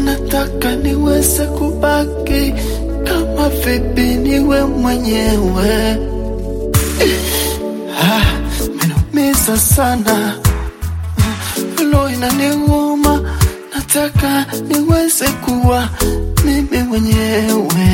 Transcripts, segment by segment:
nataka niweze kubaki kama vipi niwe mwenyewe. Menumiza sana, lo inaniuma, nataka niweze kuwa mimi mwenyewe.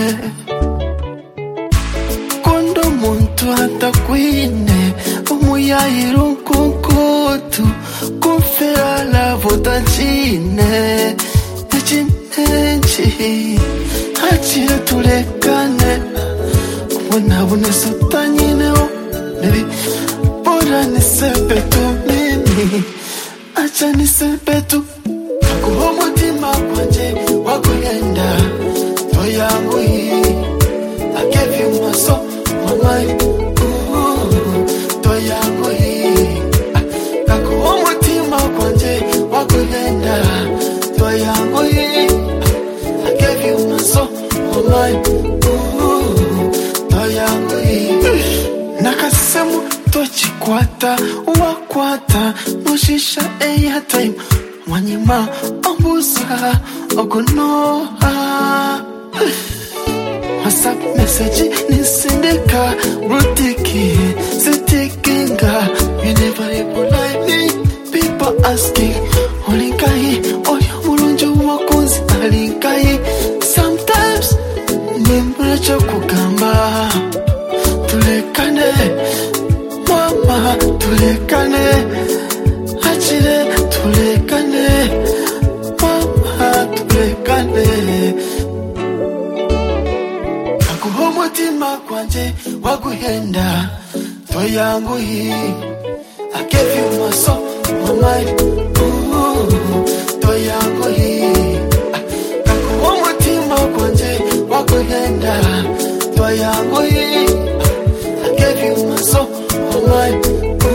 Kondo muntu atakwine umuyayiru kukutu kufera la votacine echinenchi achire tulekane ubona sutanyineho baby bora nisepetu mimi acha nisepetu kuho mutima kwanje wakuyenda toyangu hii I gave you my soul, my mind, toyangu hii kakuho mutima kwanje wakuyenda toyangu hii I gave you my soul, my mind, toyangu hii nakasemu tochikwata wakwata mushisha eya time mwanyima ambuza ogonoha WhatsApp message nisindika rutiki sitikinga you never reply me people asking olinkai oyo mulunjo wakunzi alinkai sometimes nimbulacho kugamba tulekane mama tulekane achile tulekane mama tulekane kakuho mutima kwanje waguhenda toyangu hii I gave you my soul, my mind, toyangu hii kakuho mutima kwanje waguhenda toyangu hii I gave you my soul, my mind,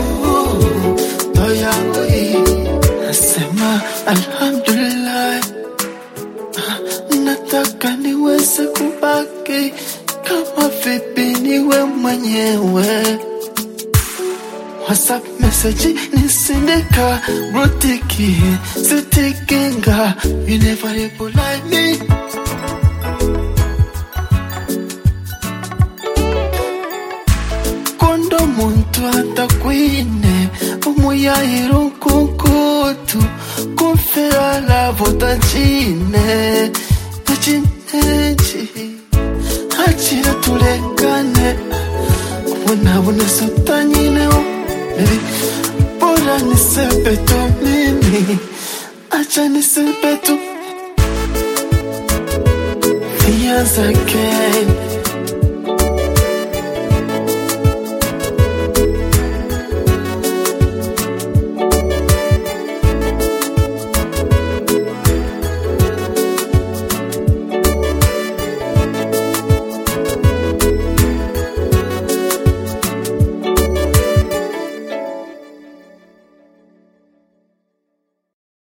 toyangu hii nasema alhamdulillah. Nataka niweze kubaki kama vipi niwe mwenyewe. WhatsApp message nisindika rutiki sitikinga you never reply me. Kondo muntu atakwine umuyayiru kukutu kufera la votacine echinenchi achire tulekane ubona sutanyineho baby bora nisepetu mimi acha nisepetu fears again